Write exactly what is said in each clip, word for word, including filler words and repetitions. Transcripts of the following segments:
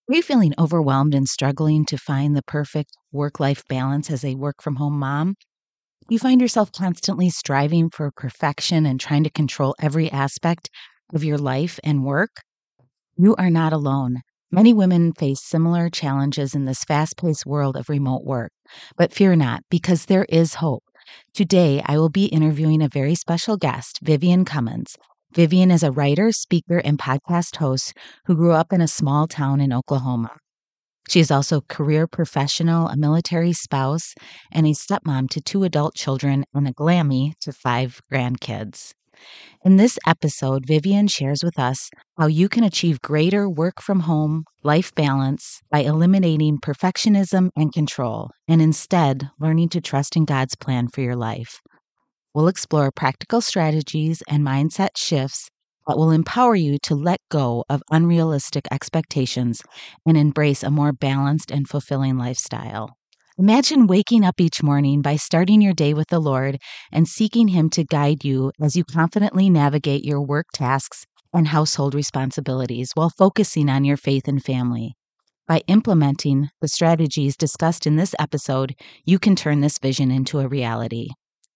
Are you feeling overwhelmed and struggling to find the perfect work-life balance as a work-from-home mom? You find yourself constantly striving for perfection and trying to control every aspect of your life and work? You are not alone. Many women face similar challenges in this fast-paced world of remote work. But fear not, because there is hope. Today, I will be interviewing a very special guest, Vivian Cummins. Vivian is a writer, speaker, and podcast host who grew up in a small town in Oklahoma. She is also a career professional, a military spouse, and a stepmom to two adult children and a Glammy to five grandkids. In this episode, Vivian shares with us how you can achieve greater work-from-home life balance by eliminating perfectionism and control, and instead learning to trust in God's plan for your life. We'll explore practical strategies and mindset shifts that will empower you to let go of unrealistic expectations and embrace a more balanced and fulfilling lifestyle. Imagine waking up each morning by starting your day with the Lord and seeking Him to guide you as you confidently navigate your work tasks and household responsibilities while focusing on your faith and family. By implementing the strategies discussed in this episode, you can turn this vision into a reality.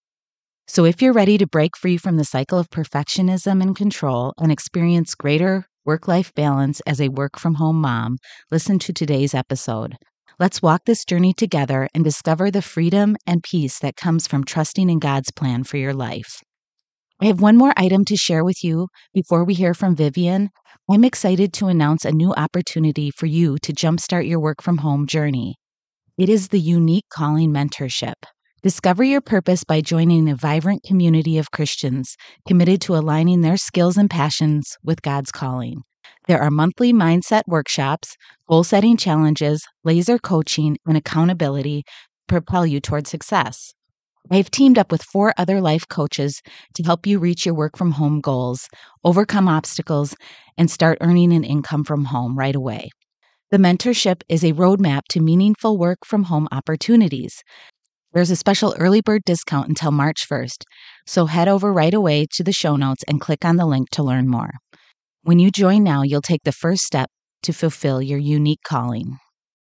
So if you're ready to break free from the cycle of perfectionism and control and experience greater work-life balance as a work-from-home mom, listen to today's episode. Let's walk this journey together and discover the freedom and peace that comes from trusting in God's plan for your life. I have one more item to share with you before we hear from Vivian. I'm excited to announce a new opportunity for you to jumpstart your work-from-home journey. It is the Unique Calling Mentorship. Discover your purpose by joining a vibrant community of Christians committed to aligning their skills and passions with God's calling. There are monthly mindset workshops, goal-setting challenges, laser coaching, and accountability to propel you toward success. I have teamed up with four other life coaches to help you reach your work-from-home goals, overcome obstacles, and start earning an income from home right away. The mentorship is a roadmap to meaningful work-from-home opportunities. There's a special early bird discount until March first, so head over right away to the show notes and click on the link to learn more. When you join now, you'll take the first step to fulfill your unique calling.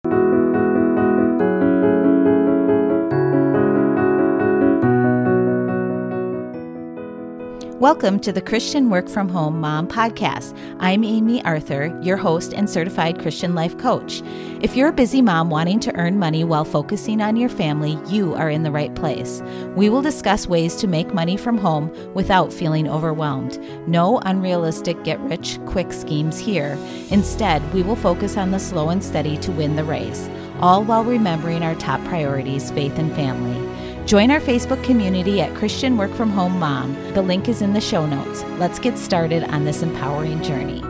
Welcome to the Christian Work From Home Mom Podcast. I'm Amy Arthur, your host and certified Christian life coach. If you're a busy mom wanting to earn money while focusing on your family, you are in the right place. We will discuss ways to make money from home without feeling overwhelmed. No unrealistic get-rich-quick schemes here. Instead, we will focus on the slow and steady to win the race, all while remembering our top priorities, faith and family. Join our Facebook community at Christian Work From Home Mom. The link is in the show notes. Let's get started on this empowering journey.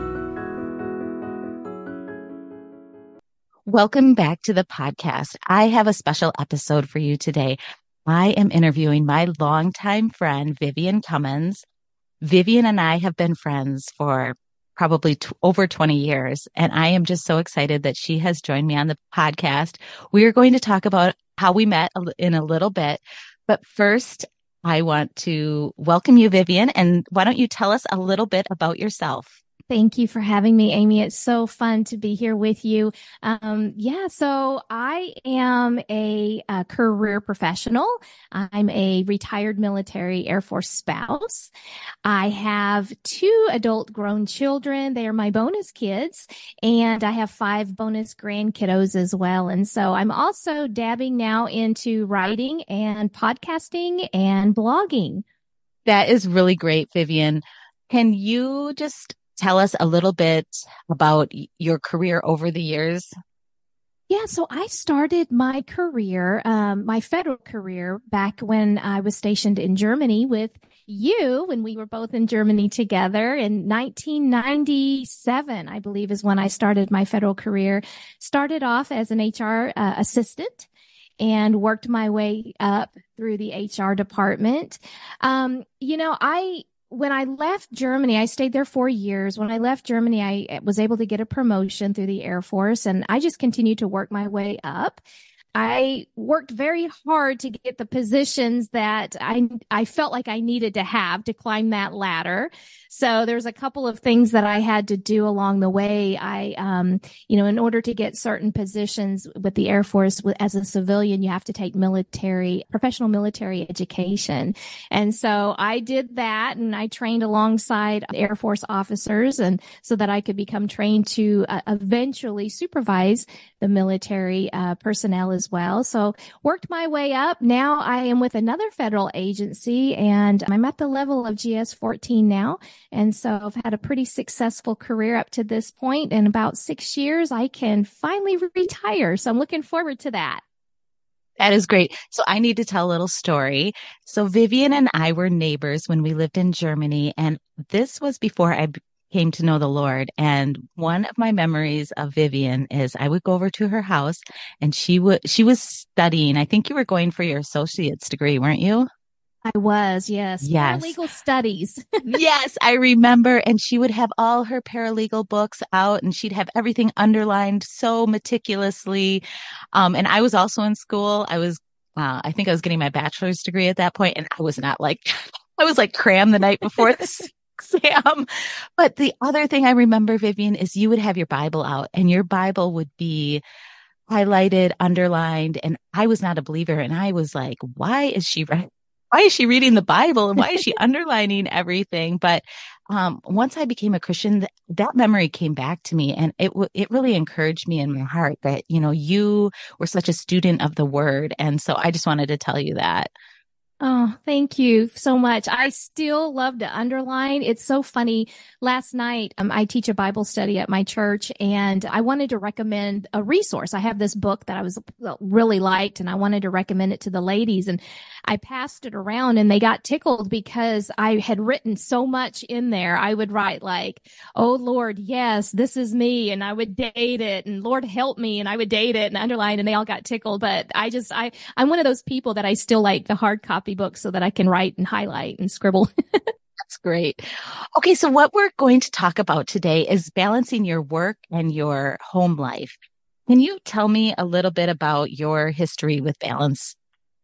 Welcome back to the podcast. I have a special episode for you today. I am interviewing my longtime friend, Vivian Cummins. Vivian and I have been friends for probably t- over twenty years, and I am just so excited that she has joined me on the podcast. We are going to talk about how we met in a little bit, but first, I want to welcome you, Vivian, and why don't you tell us a little bit about yourself? Thank you for having me, Amy. It's so fun to be here with you. Um, yeah, so I am a, a career professional. I'm a retired military Air Force spouse. I have two adult grown children. They are my bonus kids, and I have five bonus grandkiddos as well. And so I'm also dabbing now into writing and podcasting and blogging. That is really great, Vivian. Can you just tell us a little bit about your career over the years? Yeah, so I started my career, um, my federal career back when I was stationed in Germany with you, when we were both in Germany together in nineteen ninety-seven, I believe is when I started my federal career. Started off as an H R uh, assistant and worked my way up through the H R department. Um, you know, I When I left Germany, I stayed there four years. When I left Germany, I was able to get a promotion through the Air Force, and I just continued to work my way up. I worked very hard to get the positions that I I felt like I needed to have to climb that ladder. So there's a couple of things that I had to do along the way. I, um, you know, in order to get certain positions with the Air Force as a civilian, you have to take military, professional military education. And so I did that, and I trained alongside Air Force officers, and so that I could become trained to uh, eventually supervise the military uh, personnel as well. So worked my way up. Now I am with another federal agency, and I'm at the level of G S fourteen now. And so I've had a pretty successful career up to this point. In about six years, I can finally retire. So I'm looking forward to that. That is great. So I need to tell a little story. So Vivian and I were neighbors when we lived in Germany, and this was before I came to know the Lord. And one of my memories of Vivian is I would go over to her house, and she would she was studying. I think you were going for your associate's degree, weren't you? I was, yes. Yes. Paralegal studies. Yes, I remember. And she would have all her paralegal books out, and she'd have everything underlined so meticulously. Um, and I was also in school. I was, uh, I think I was getting my bachelor's degree at that point, and I was not like, I was like crammed the night before this exam. But the other thing I remember, Vivian, is you would have your Bible out, and your Bible would be highlighted, underlined, and I was not a believer. And I was like, why is she writing? Why is she reading the Bible, and why is she underlining everything? But um, once I became a Christian, th- that memory came back to me, and it w- it really encouraged me in my heart that, you know, you were such a student of the Word. And so I just wanted to tell you that. Oh, thank you so much. I still love to underline. It's so funny. Last night, um, I teach a Bible study at my church, and I wanted to recommend a resource. I have this book that I was really liked, and I wanted to recommend it to the ladies. And I passed it around, and they got tickled because I had written so much in there. I would write like, "Oh Lord, yes, this is me," and I would date it, and "Lord help me," and I would date it and underline, and they all got tickled. But I just, I, I'm one of those people that I still like the hard copy book so that I can write and highlight and scribble. That's great. Okay, so what we're going to talk about today is balancing your work and your home life. Can you tell me a little bit about your history with balance?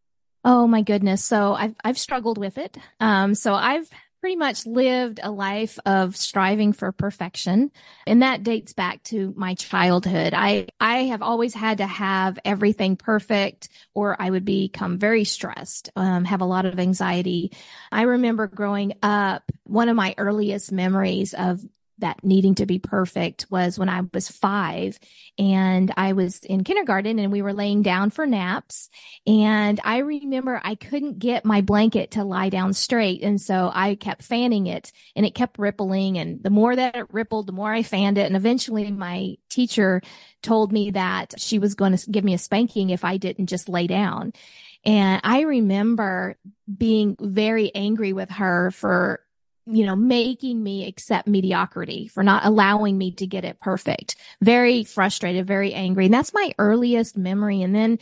Oh my goodness. So I've I've struggled with it. Um, so I've pretty much lived a life of striving for perfection, and that dates back to my childhood. I I have always had to have everything perfect, or I would become very stressed, um, have a lot of anxiety. I remember growing up, one of my earliest memories of that needing to be perfect was when I was five, and I was in kindergarten, and we were laying down for naps. And I remember I couldn't get my blanket to lie down straight. And so I kept fanning it, and it kept rippling. And the more that it rippled, the more I fanned it. And eventually my teacher told me that she was going to give me a spanking if I didn't just lay down. And I remember being very angry with her for you know, making me accept mediocrity, for not allowing me to get it perfect. Very frustrated, very angry. And that's my earliest memory. And then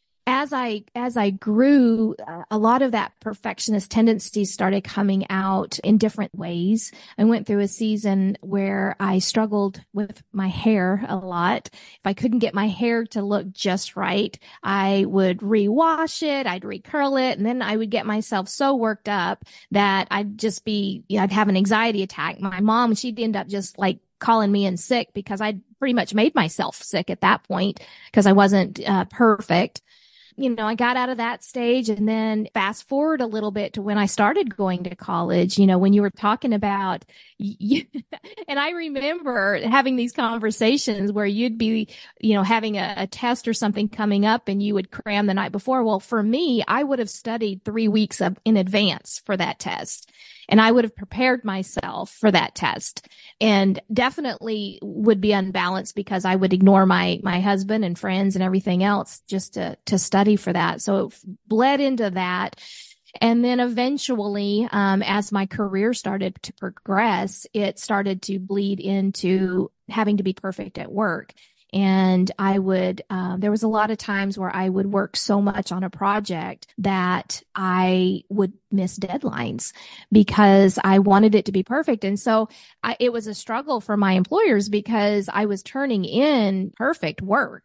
as I, as I grew, uh, a lot of that perfectionist tendencies started coming out in different ways. I went through a season where I struggled with my hair a lot. If I couldn't get my hair to look just right, I would rewash it, I'd recurl it, and then I would get myself so worked up that I'd just be, you know, I'd have an anxiety attack. My mom, she'd end up just like calling me in sick because I'd pretty much made myself sick at that point because I wasn't uh, perfect. You know, I got out of that stage, and then fast forward a little bit to when I started going to college, you know, when you were talking about, you, and I remember having these conversations where you'd be, you know, having a, a test or something coming up, and you would cram the night before. Well, for me, I would have studied three weeks of, in advance for that test. And I would have prepared myself for that test, and definitely would be unbalanced because I would ignore my, my husband and friends and everything else just to, to study for that. So it bled into that. And then eventually, um, as my career started to progress, it started to bleed into having to be perfect at work. And I would, um, there was a lot of times where I would work so much on a project that I would miss deadlines because I wanted it to be perfect. And so I, it was a struggle for my employers because I was turning in perfect work,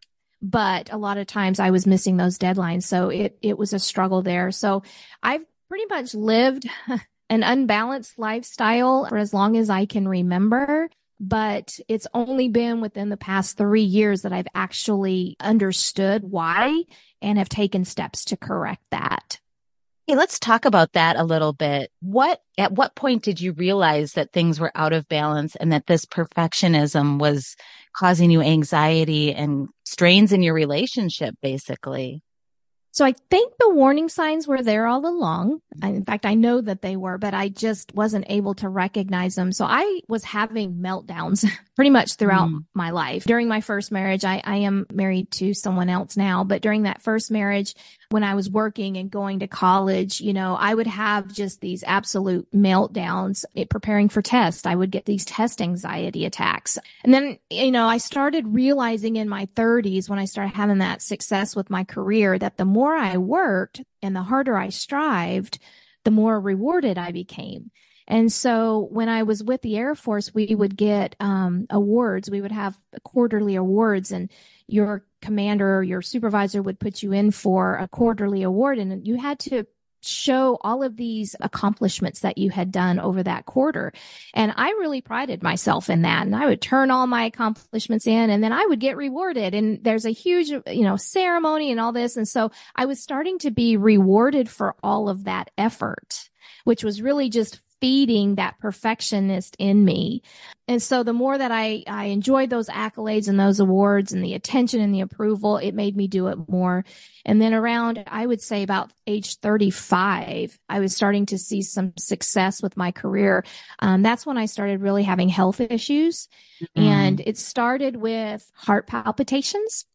but a lot of times I was missing those deadlines. So it, it was a struggle there. So I've pretty much lived an unbalanced lifestyle for as long as I can remember. But it's only been within the past three years that I've actually understood why and have taken steps to correct that. Hey, let's talk about that a little bit. What, at what point did you realize that things were out of balance and that this perfectionism was causing you anxiety and strains in your relationship, basically? So I think the warning signs were there all along. In fact, I know that they were, but I just wasn't able to recognize them. So I was having meltdowns pretty much throughout mm. my life. During my first marriage, I, I am married to someone else now, but during that first marriage, when I was working and going to college, you know, I would have just these absolute meltdowns it, preparing for tests. I would get these test anxiety attacks. And then, you know, I started realizing in my thirties when I started having that success with my career that the more I worked and the harder I strived, the more rewarded I became. And so when I was with the Air Force, we would get um, awards. We would have quarterly awards, and your commander or your supervisor would put you in for a quarterly award, and you had to show all of these accomplishments that you had done over that quarter. And I really prided myself in that. And I would turn all my accomplishments in, and then I would get rewarded. And there's a huge, you know, ceremony and all this. And so I was starting to be rewarded for all of that effort, which was really just feeding that perfectionist in me. And so the more that I, I enjoyed those accolades and those awards and the attention and the approval, it made me do it more. And then around, I would say about age thirty-five, I was starting to see some success with my career. Um, that's when I started really having health issues. Mm-hmm. And it started with heart palpitations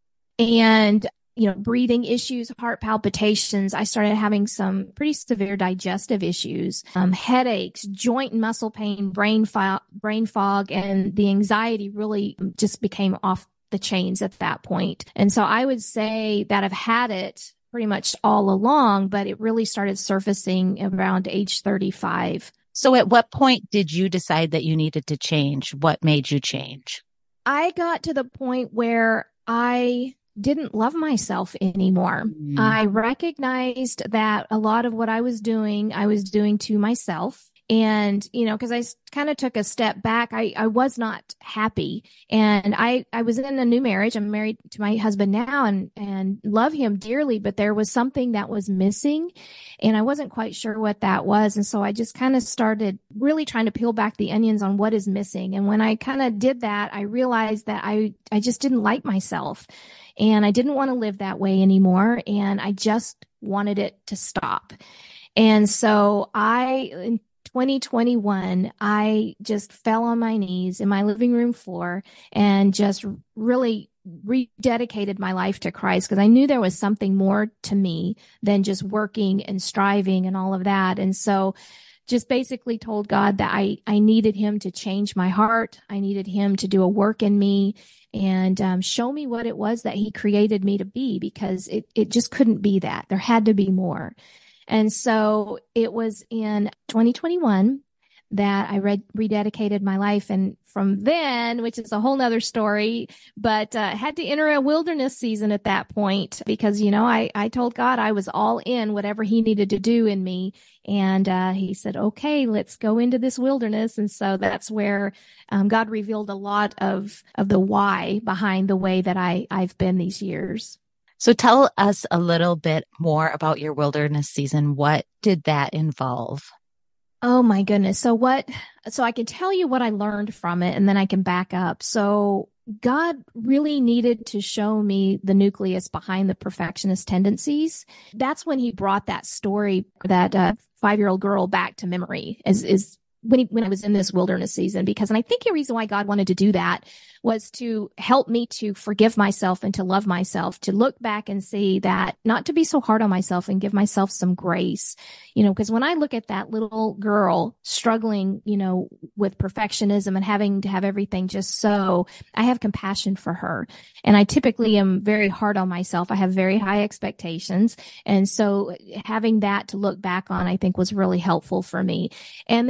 and you know, breathing issues, heart palpitations. I started having some pretty severe digestive issues, um, headaches, joint and muscle pain, brain fog, brain fog, and the anxiety really just became off the chains at that point. And so I would say that I've had it pretty much all along, but it really started surfacing around age thirty-five. So at what point did you decide that you needed to change? What made you change? I got to the point where I didn't love myself anymore. Mm. I recognized that a lot of what I was doing, I was doing to myself. And, you know, because I kind of took a step back, I, I was not happy. And I, I was in a new marriage. I'm married to my husband now and, and love him dearly, but there was something that was missing and I wasn't quite sure what that was. And so I just kind of started really trying to peel back the onions on what is missing. And when I kind of did that, I realized that I, I just didn't like myself and I didn't want to live that way anymore. And I just wanted it to stop. And so I, in twenty twenty-one, I just fell on my knees in my living room floor and just really rededicated my life to Christ because I knew there was something more to me than just working and striving and all of that. And so just basically told God that I, I needed him to change my heart. I needed him to do a work in me and um, show me what it was that he created me to be because it, it just couldn't be that. There had to be more. And so it was in twenty twenty-one that I read, rededicated my life. And from then, which is a whole nother story, but uh, had to enter a wilderness season at that point because, you know, I, I told God I was all in whatever he needed to do in me. And uh, he said, okay, let's go into this wilderness. And so that's where um, God revealed a lot of, of the why behind the way that I, I've been these years. So tell us a little bit more about your wilderness season. What did that involve? Oh my goodness. So what, so I can tell you what I learned from it and then I can back up. So God really needed to show me the nucleus behind the perfectionist tendencies. That's when he brought that story, that uh, five-year-old girl back to memory is, is when he, when I was in this wilderness season, because, and I think the reason why God wanted to do that was to help me to forgive myself and to love myself, to look back and see that not to be so hard on myself and give myself some grace, you know, because when I look at that little girl struggling, you know, with perfectionism and having to have everything just so, I have compassion for her. And I typically am very hard on myself. I have very high expectations. And so having that to look back on, I think was really helpful for me. And then God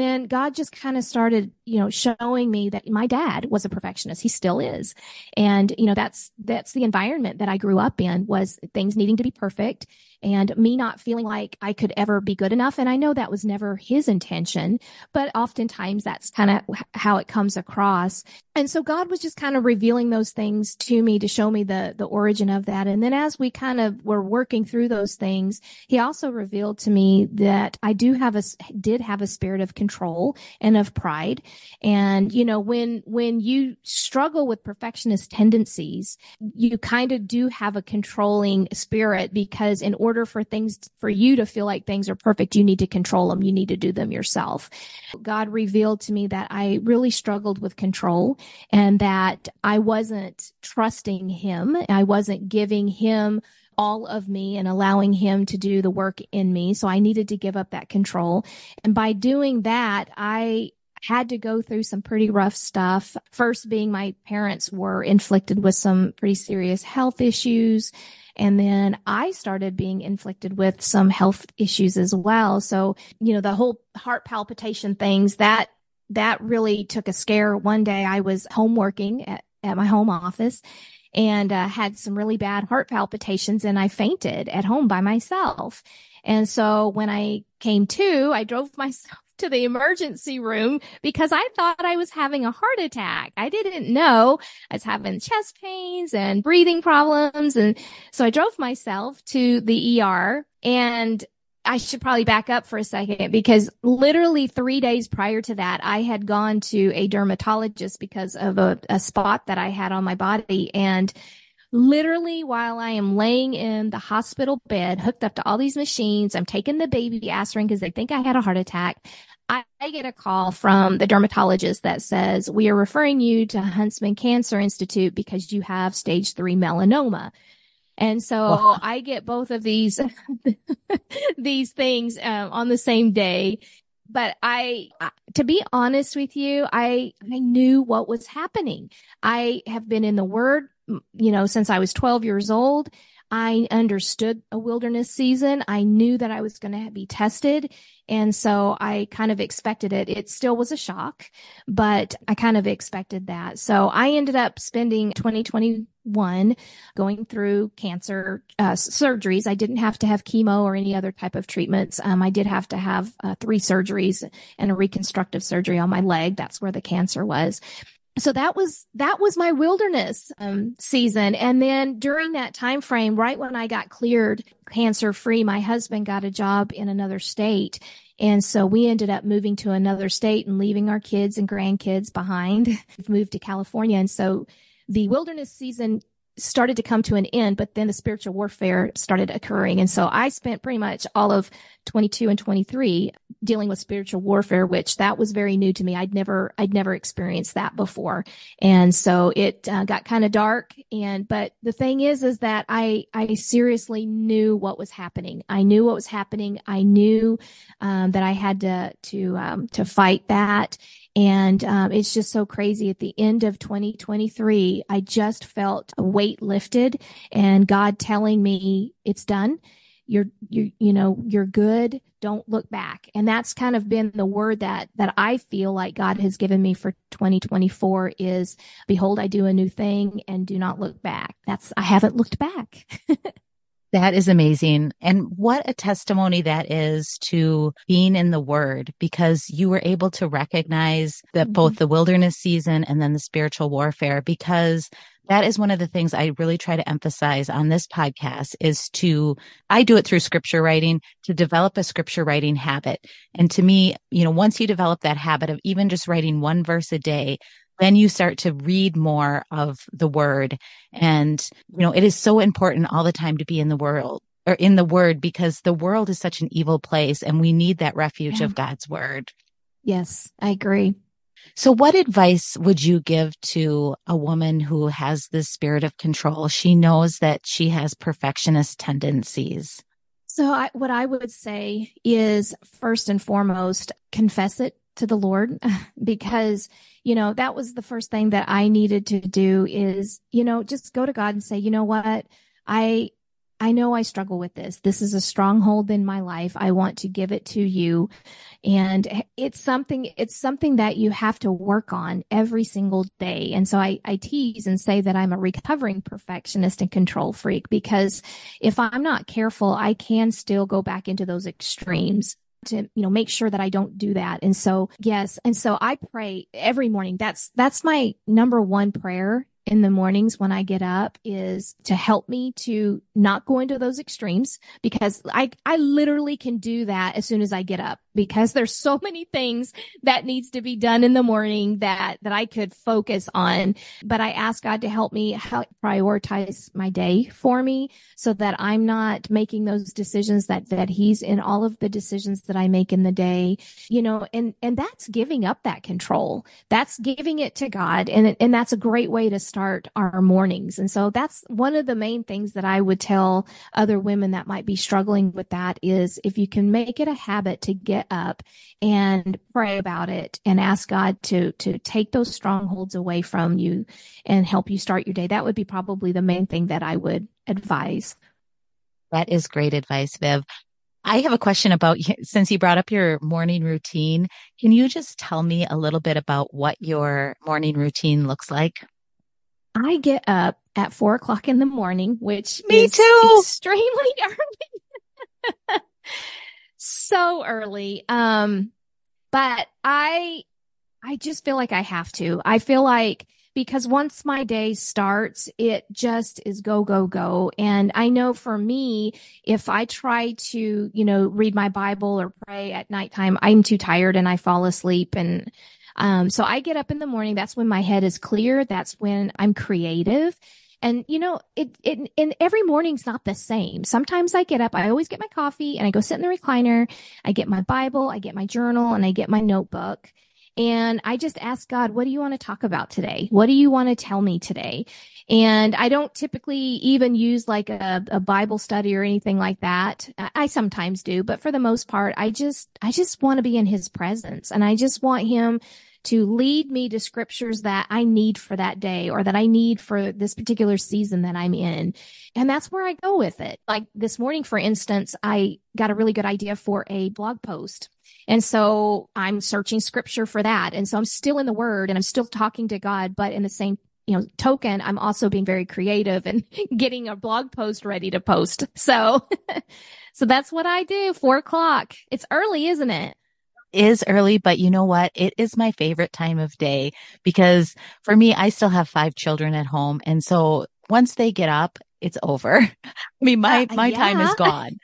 God just kind of started, you know, showing me that my dad was a perfectionist. He still is. And, you know, that's, that's the environment that I grew up in, was things needing to be perfect and me not feeling like I could ever be good enough. And I know that was never his intention, but oftentimes that's kind of how it comes across. And so God was just kind of revealing those things to me to show me the, the origin of that. And then as we kind of were working through those things, he also revealed to me that I do have a, did have a spirit of control and of pride. And, you know, when, when you struggle with perfectionist tendencies, you kind of do have a controlling spirit, because in order for things, for you to feel like things are perfect, you need to control them. You need to do them yourself. God revealed to me that I really struggled with control, and that I wasn't trusting him. I wasn't giving him all of me and allowing him to do the work in me. So I needed to give up that control. And by doing that, I had to go through some pretty rough stuff. First being my parents were inflicted with some pretty serious health issues. And then I started being inflicted with some health issues as well. So, you know, the whole heart palpitation things, that, that really took a scare. One day I was home working at, at my home office and uh, had some really bad heart palpitations, and I fainted at home by myself. And so when I came to, I drove myself to the emergency room because I thought I was having a heart attack. I didn't know I was having chest pains and breathing problems. And so I drove myself to the E R, and I should probably back up for a second, because literally three days prior to that, I had gone to a dermatologist because of a, a spot that I had on my body. And literally while I am laying in the hospital bed, hooked up to all these machines, I'm taking the baby aspirin because they think I had a heart attack. I, I get a call from the dermatologist that says, we are referring you to Huntsman Cancer Institute because you have stage three melanoma. And so wow. I get both of these, these things um, on the same day. But I, to be honest with you, I, I knew what was happening. I have been in the Word, you know, since I was twelve years old. I understood a wilderness season. I knew that I was going to be tested. And so I kind of expected it. It still was a shock, but I kind of expected that. So I ended up spending twenty twenty-one going through cancer uh, surgeries. I didn't have to have chemo or any other type of treatments. Um, I did have to have uh, three surgeries and a reconstructive surgery on my leg. That's where the cancer was. So that was, that was my wilderness um, season. And then during that time frame, right when I got cleared cancer free, my husband got a job in another state. And so we ended up moving to another state and leaving our kids and grandkids behind. We've moved to California. And so the wilderness season started to come to an end, but then the spiritual warfare started occurring. And so I spent pretty much all of twenty-two and twenty-three dealing with spiritual warfare, which that was very new to me. I'd never, I'd never experienced that before. And so it uh, got kind of dark. And, but the thing is, is that I, I seriously knew what was happening. I knew what was happening. I knew um, that I had to, to, um, to fight that. And um, it's just so crazy. At the end of twenty twenty-three, I just felt a weight lifted and God telling me it's done. You're, you, you know, you're good. Don't look back. And that's kind of been the word that, that I feel like God has given me for twenty twenty-four is, behold, I do a new thing and do not look back. That's, I haven't looked back. That is amazing. And what a testimony that is to being in the Word, because you were able to recognize that mm-hmm. both the wilderness season and then the spiritual warfare, because that is one of the things I really try to emphasize on this podcast is to, I do it through scripture writing, to develop a scripture writing habit. And to me, you know, once you develop that habit of even just writing one verse a day, then you start to read more of the Word. And, you know, it is so important all the time to be in the world or in the Word, because the world is such an evil place and we need that refuge yeah. of God's Word. Yes, I agree. So what advice would you give to a woman who has this spirit of control? She knows that she has perfectionist tendencies. So I, what I would say is, first and foremost, confess it to the Lord, because, you know, that was the first thing that I needed to do is, you know, just go to God and say, you know what, I, I know I struggle with this. This is a stronghold in my life. I want to give it to you. And it's something, it's something that you have to work on every single day. And so I, I tease and say that I'm a recovering perfectionist and control freak, because if I'm not careful, I can still go back into those extremes to, you know, make sure that I don't do that. And so, yes. And so I pray every morning. That's, that's my number one prayer in the mornings when I get up, is to help me to not go into those extremes, because I, I literally can do that as soon as I get up, because there's so many things that needs to be done in the morning that, that I could focus on. But I ask God to help me help prioritize my day for me, so that I'm not making those decisions, that, that he's in all of the decisions that I make in the day, you know, and, and that's giving up that control. That's giving it to God. And, and that's a great way to start our mornings. And so that's one of the main things that I would tell other women that might be struggling with that, is if you can make it a habit to get up and pray about it and ask God to, to take those strongholds away from you and help you start your day. That would be probably the main thing that I would advise. That is great advice, Viv. I have a question about, since you brought up your morning routine, can you just tell me a little bit about what your morning routine looks like? I get up at four o'clock in the morning, which Me is too. extremely early. So early. Um, but I, I just feel like I have to. I feel like, because once my day starts, it just is go, go, go. And I know for me, if I try to, you know, read my Bible or pray at nighttime, I'm too tired and I fall asleep. And Um, so I get up in the morning. That's when my head is clear. That's when I'm creative. And, you know, it, it, and every morning's not the same. Sometimes I get up, I always get my coffee and I go sit in the recliner. I get my Bible, I get my journal, and I get my notebook. And I just ask God, what do you want to talk about today? What do you want to tell me today? And I don't typically even use like a, a Bible study or anything like that. I, I sometimes do, but for the most part, I just, I just want to be in his presence, and I just want him to lead me to scriptures that I need for that day, or that I need for this particular season that I'm in. And that's where I go with it. Like this morning, for instance, I got a really good idea for a blog post. And so I'm searching scripture for that. And so I'm still in the word and I'm still talking to God, but in the same, you know, token, I'm also being very creative and getting a blog post ready to post. So, so that's what I do. Four o'clock. It's early, isn't it? Is early, but you know what? It is my favorite time of day, because for me, I still have five children at home. And so once they get up, it's over. I mean, my, Uh, my yeah. time is gone.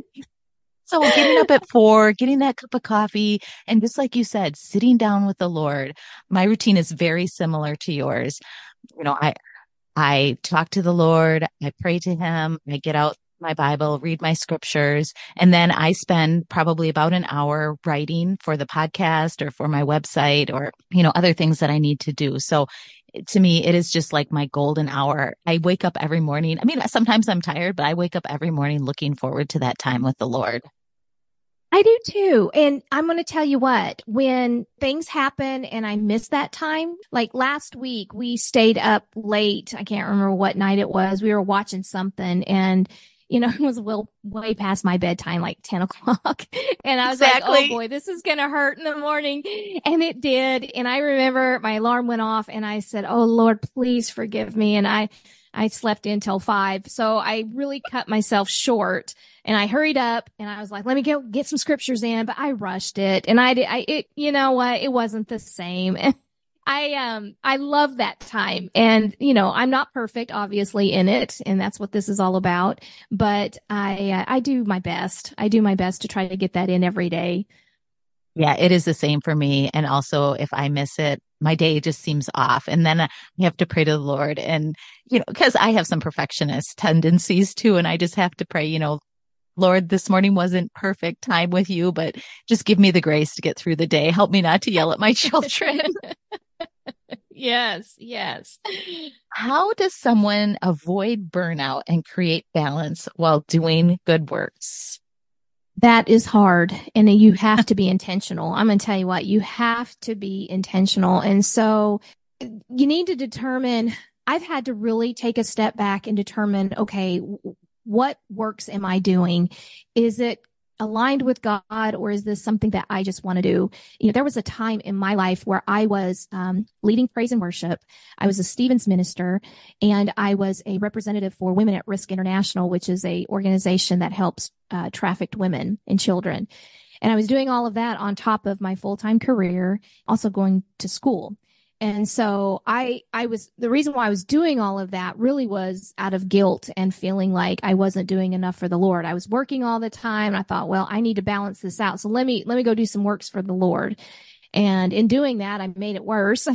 So getting up at four, getting that cup of coffee, and just like you said, sitting down with the Lord. My routine is very similar to yours. You know, I, I talk to the Lord, I pray to him, I get out my Bible, read my scriptures, and then I spend probably about an hour writing for the podcast or for my website, or, you know, other things that I need to do. So to me, it is just like my golden hour. I wake up every morning. I mean, sometimes I'm tired, but I wake up every morning looking forward to that time with the Lord. I do too. And I'm going to tell you what, when things happen and I miss that time, like last week, we stayed up late. I can't remember what night it was. We were watching something, and you know, it was well way past my bedtime, like ten o'clock. And I was Exactly. like, oh boy, this is going to hurt in the morning. And it did. And I remember my alarm went off and I said, oh Lord, please forgive me. And I, I slept in till five. So I really cut myself short, and I hurried up and I was like, let me go get some scriptures in, but I rushed it. And I did, I, it, you know what? It wasn't the same. I, um, I love that time. And, you know, I'm not perfect, obviously, in it. And that's what this is all about. But I, uh, I do my best. I do my best to try to get that in every day. Yeah, it is the same for me. And also, if I miss it, my day just seems off. And then I have to pray to the Lord. And, you know, because I have some perfectionist tendencies too. And I just have to pray, you know, Lord, this morning wasn't perfect time with you, but just give me the grace to get through the day. Help me not to yell at my children. Yes, yes. How does someone avoid burnout and create balance while doing good works? That is hard, and you have to be intentional. I'm going to tell you what, you have to be intentional. And so you need to determine, I've had to really take a step back and determine, okay, what works am I doing? Is it aligned with God, or is this something that I just want to do? You know, there was a time in my life where I was um, leading praise and worship. I was a Stevens minister, and I was a representative for Women at Risk International, which is a organization that helps uh, trafficked women and children. And I was doing all of that on top of my full-time career, also going to school. And so I, I was, the reason why I was doing all of that really was out of guilt and feeling like I wasn't doing enough for the Lord. I was working all the time. And I thought, well, I need to balance this out. So let me, let me go do some works for the Lord. And in doing that, I made it worse.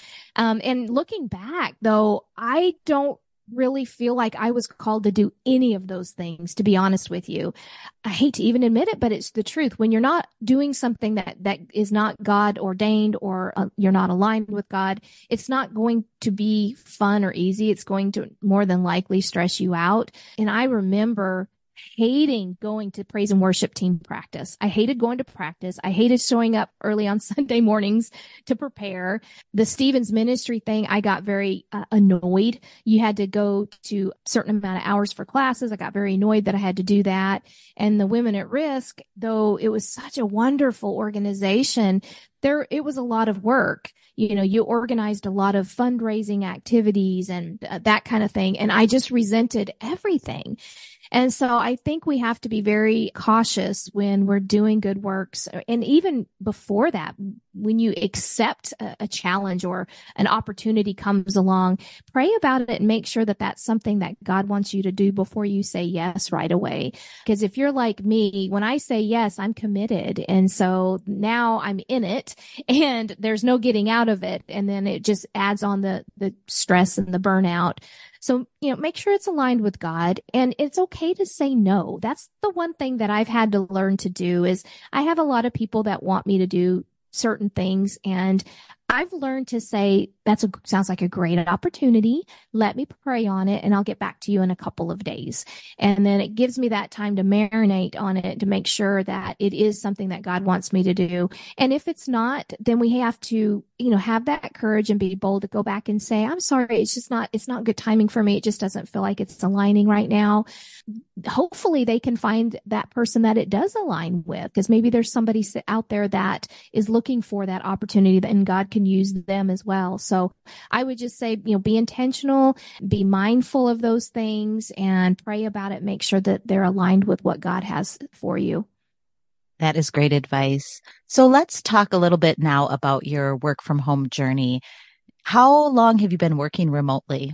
um, and looking back though, I don't really feel like I was called to do any of those things, to be honest with you. I hate to even admit it, but it's the truth. When you're not doing something that, that is not God ordained, or uh, you're not aligned with God, it's not going to be fun or easy. It's going to more than likely stress you out. And I remember hating going to praise and worship team practice. I hated going to practice. I hated showing up early on Sunday mornings to prepare. The Stevens ministry thing, I got very uh, annoyed. You had to go to a certain amount of hours for classes. I got very annoyed that I had to do that. And the Women at Risk, though it was such a wonderful organization, there, it was a lot of work. You know, you organized a lot of fundraising activities and uh, that kind of thing. And I just resented everything. And so I think we have to be very cautious when we're doing good works. And even before that, when you accept a, a challenge or an opportunity comes along, pray about it and make sure that that's something that God wants you to do before you say yes right away. Because if you're like me, when I say yes, I'm committed. And so now I'm in it and there's no getting out of it. And then it just adds on the, the stress and the burnout. So, you know, make sure it's aligned with God, and it's okay to say no. That's the one thing that I've had to learn to do is I have a lot of people that want me to do certain things, and I've learned to say, that's a, sounds like a great opportunity. Let me pray on it and I'll get back to you in a couple of days. And then it gives me that time to marinate on it to make sure that it is something that God wants me to do. And if it's not, then we have to, you know, have that courage and be bold to go back and say, I'm sorry, it's just not, it's not good timing for me. It just doesn't feel like it's aligning right now. Hopefully they can find that person that it does align with, because maybe there's somebody out there that is looking for that opportunity, and God can use them as well. So I would just say, you know, be intentional, be mindful of those things, and pray about it. Make sure that they're aligned with what God has for you. That is great advice. So let's talk a little bit now about your work from home journey. How long have you been working remotely?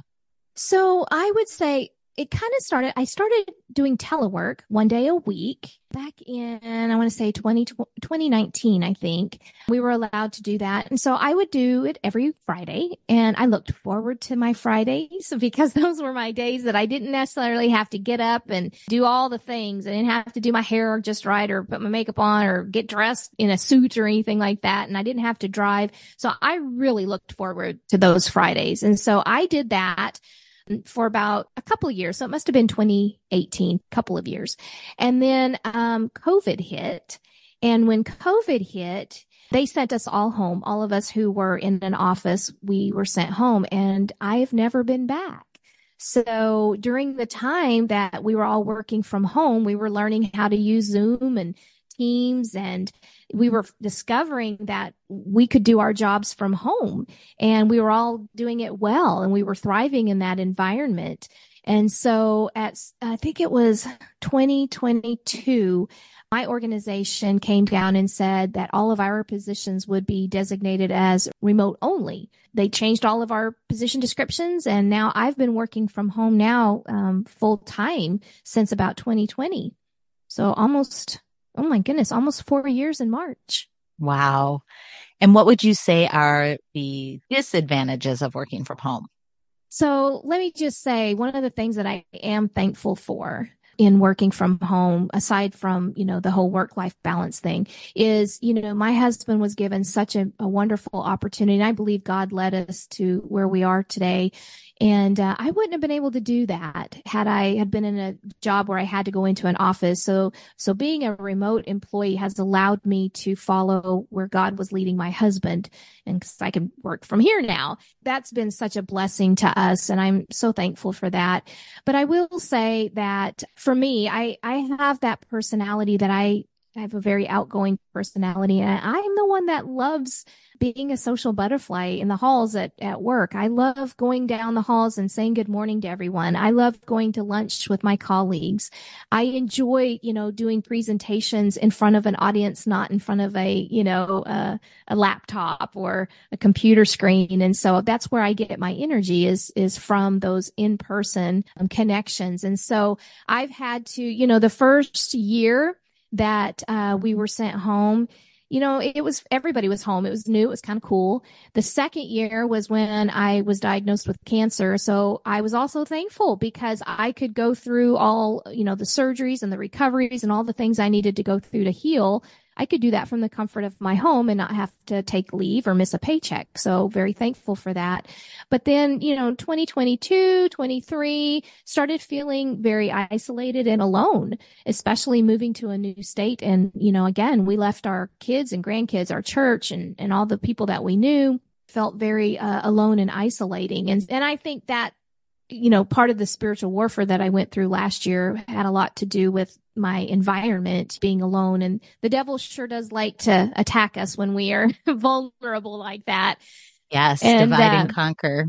So I would say it kind of started, I started doing telework one day a week back in, I want to say twenty, twenty nineteen, I think. We were allowed to do that. And so I would do it every Friday, and I looked forward to my Fridays because those were my days that I didn't necessarily have to get up and do all the things. I didn't have to do my hair just right or put my makeup on or get dressed in a suit or anything like that. And I didn't have to drive. So I really looked forward to those Fridays. And so I did that for about a couple of years. So it must have been twenty eighteen, couple of years. And then um, COVID hit. And when COVID hit, they sent us all home. All of us who were in an office, we were sent home. And I've never been back. So during the time that we were all working from home, we were learning how to use Zoom and Teams, and we were discovering that we could do our jobs from home, and we were all doing it well, and we were thriving in that environment. And so at, I think it was twenty twenty-two, my organization came down and said that all of our positions would be designated as remote only. They changed all of our position descriptions, and now I've been working from home now um, full time since about twenty twenty. So almost Oh my goodness, almost four years in March. Wow. And what would you say are the disadvantages of working from home? So let me just say, one of the things that I am thankful for in working from home, aside from, you know, the whole work-life balance thing, is, you know, my husband was given such a, a wonderful opportunity. And I believe God led us to where we are today. And uh, I wouldn't have been able to do that had I had been in a job where I had to go into an office. So, so being a remote employee has allowed me to follow where God was leading my husband, and 'cause I can work from here now. That's been such a blessing to us, and I'm so thankful for that. But I will say that for me, I I have that personality that I I have a very outgoing personality, and I'm the one that loves being a social butterfly in the halls at, at work. I love going down the halls and saying good morning to everyone. I love going to lunch with my colleagues. I enjoy, you know, doing presentations in front of an audience, not in front of a, you know, uh, a laptop or a computer screen. And so that's where I get my energy is, is from those in-person um, connections. And so I've had to, you know, the first year that uh, we were sent home, you know, it, it was, everybody was home. It was new. It was kind of cool. The second year was when I was diagnosed with cancer. So I was also thankful because I could go through all, you know, the surgeries and the recoveries and all the things I needed to go through to heal. I could do that from the comfort of my home and not have to take leave or miss a paycheck. So very thankful for that. But then, you know, twenty twenty-two, twenty-three started feeling very isolated and alone, especially moving to a new state. And, you know, again, we left our kids and grandkids, our church and, and all the people that we knew, felt very uh, alone and isolating. And, and I think that, you know, part of the spiritual warfare that I went through last year had a lot to do with my environment being alone. And the devil sure does like to attack us when we are vulnerable like that. Yes. And, divide uh, and conquer.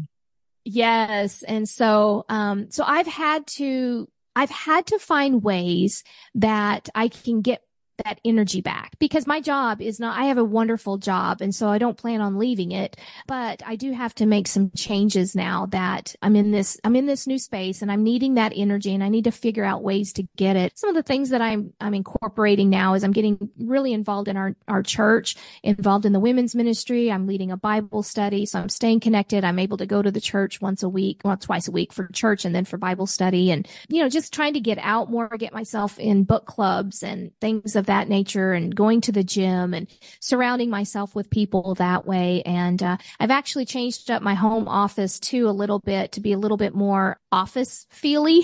Yes. And so, um, so I've had to, I've had to find ways that I can get that energy back because my job is not, I have a wonderful job. And so I don't plan on leaving it, but I do have to make some changes now that I'm in this, I'm in this new space and I'm needing that energy and I need to figure out ways to get it. Some of the things that I'm, I'm incorporating now is I'm getting really involved in our, our church, involved in the women's ministry. I'm leading a Bible study. So I'm staying connected. I'm able to go to the church once a week, well, twice a week for church and then for Bible study and, you know, just trying to get out more, get myself in book clubs and things of that nature and going to the gym and surrounding myself with people that way. And uh, I've actually changed up my home office too a little bit to be a little bit more office feely,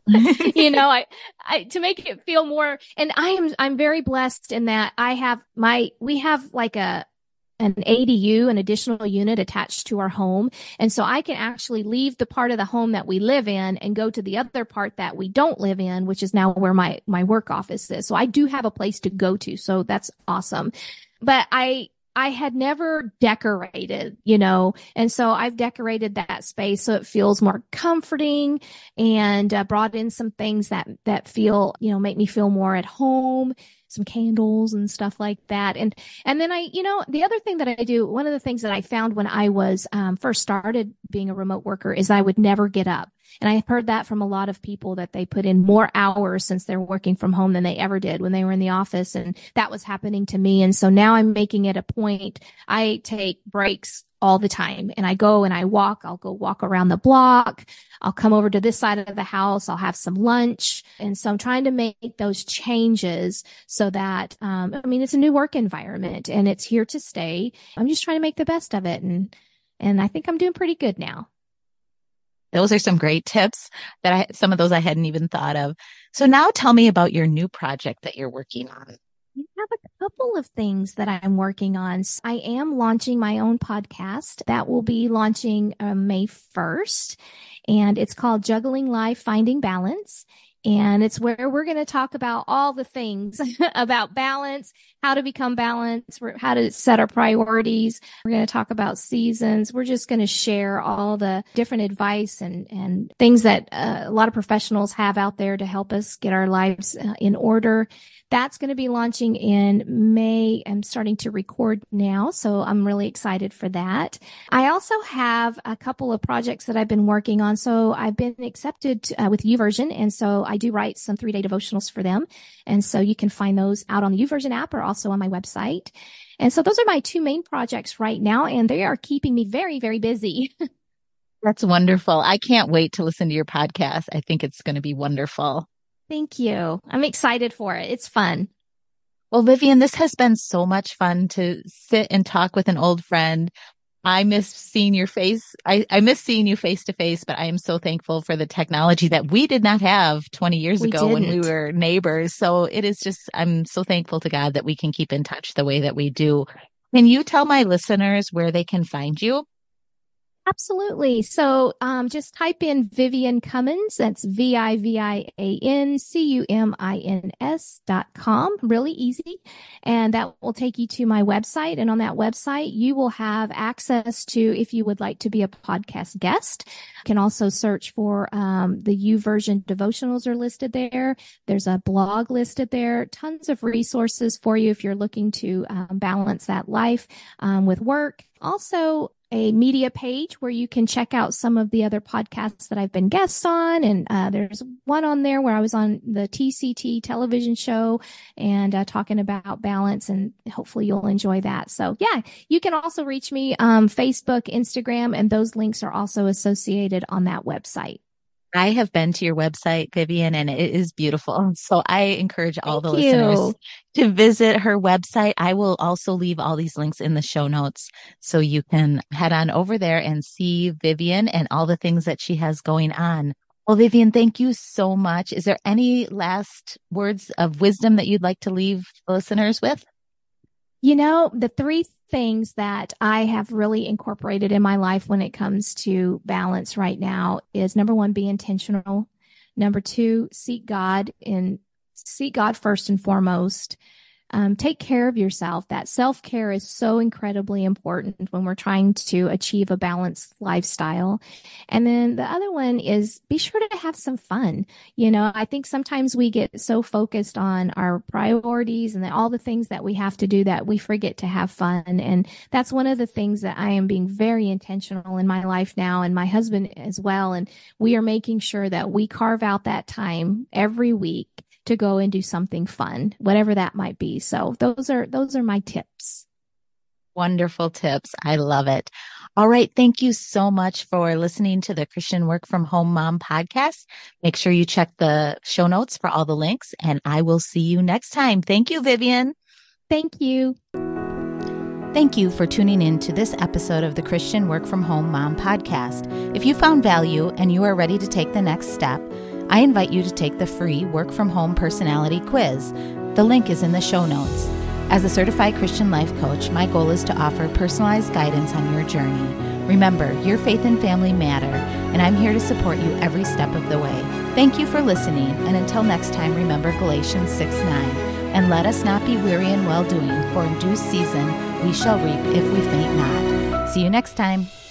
you know, I, I, to make it feel more, and I am, I'm very blessed in that I have my, we have like a, an A D U, an additional unit attached to our home. And so I can actually leave the part of the home that we live in and go to the other part that we don't live in, which is now where my, my work office is. So I do have a place to go to. So that's awesome. But I, I had never decorated, you know, and so I've decorated that space so it feels more comforting and uh, brought in some things that, that feel, you know, make me feel more at home. Some candles and stuff like that. And, and then I, you know, the other thing that I do, one of the things that I found when I was um, first started being a remote worker is I would never get up. And I've heard that from a lot of people that they put in more hours since they're working from home than they ever did when they were in the office. And that was happening to me. And so now I'm making it a point. I take breaks all the time and I go and I walk. I'll go walk around the block. I'll come over to this side of the house. I'll have some lunch. And so I'm trying to make those changes so that, um, I mean, it's a new work environment and it's here to stay. I'm just trying to make the best of it. And, and I think I'm doing pretty good now. Those are some great tips that I, some of those I hadn't even thought of. So now tell me about your new project that you're working on. I have a couple of things that I'm working on. I am launching my own podcast that will be launching uh, May first, and it's called Juggling Life, Finding Balance. And it's where we're going to talk about all the things about balance, how to become balanced, how to set our priorities. We're going to talk about seasons. We're just going to share all the different advice and, and things that uh, a lot of professionals have out there to help us get our lives uh, in order. That's going to be launching in May. I'm starting to record now, so I'm really excited for that. I also have a couple of projects that I've been working on. So I've been accepted uh, with YouVersion, and so I do write some three-day devotionals for them. And so you can find those out on the YouVersion app or also on my website. And so those are my two main projects right now, and they are keeping me very, very busy. That's wonderful. I can't wait to listen to your podcast. I think it's going to be wonderful. Thank you. I'm excited for it. It's fun. Well, Vivian, this has been so much fun to sit and talk with an old friend. I miss seeing your face. I, I miss seeing you face to face, but I am so thankful for the technology that we did not have twenty years We ago when we didn't. were neighbors. So it is just, I'm so thankful to God that we can keep in touch the way that we do. Can you tell my listeners where they can find you? Absolutely. So um, just type in Vivian Cummins. That's V I V I A N C U M I N S dot com. Really easy. And that will take you to my website. And on that website, you will have access to, if you would like to be a podcast guest. You can also search for um, the YouVersion devotionals are listed there. There's a blog listed there. Tons of resources for you if you're looking to um, balance that life um, with work. Also, a media page where you can check out some of the other podcasts that I've been guests on. And uh, there's one on there where I was on the T C T television show and uh, talking about balance, and hopefully you'll enjoy that. So yeah, you can also reach me um, Facebook, Instagram, and those links are also associated on that website. I have been to your website, Vivian, and it is beautiful. So I encourage all Thank the you. listeners to visit her website. I will also leave all these links in the show notes so you can head on over there and see Vivian and all the things that she has going on. Well, Vivian, thank you so much. Is there any last words of wisdom that you'd like to leave listeners with? You know, the three things that I have really incorporated in my life when it comes to balance right now is number one, be intentional. Number two, seek God and seek God first and foremost. Um, take care of yourself. That self-care is so incredibly important when we're trying to achieve a balanced lifestyle. And then the other one is be sure to have some fun. You know, I think sometimes we get so focused on our priorities and all the things that we have to do that we forget to have fun. And that's one of the things that I am being very intentional in my life now, and my husband as well. And we are making sure that we carve out that time every week to go and do something fun, whatever that might be. So those are, those are my tips. Wonderful tips. I love it. All right. Thank you so much for listening to the Christian Work from Home Mom podcast. Make sure you check the show notes for all the links, and I will see you next time. Thank you, Vivian. Thank you. Thank you for tuning in to this episode of the Christian Work from Home Mom podcast. If you found value and you are ready to take the next step, I invite you to take the free Work from Home personality quiz. The link is in the show notes. As a certified Christian life coach, my goal is to offer personalized guidance on your journey. Remember, your faith and family matter, and I'm here to support you every step of the way. Thank you for listening, and until next time, remember Galatians six nine. And let us not be weary in well-doing, for in due season we shall reap if we faint not. See you next time.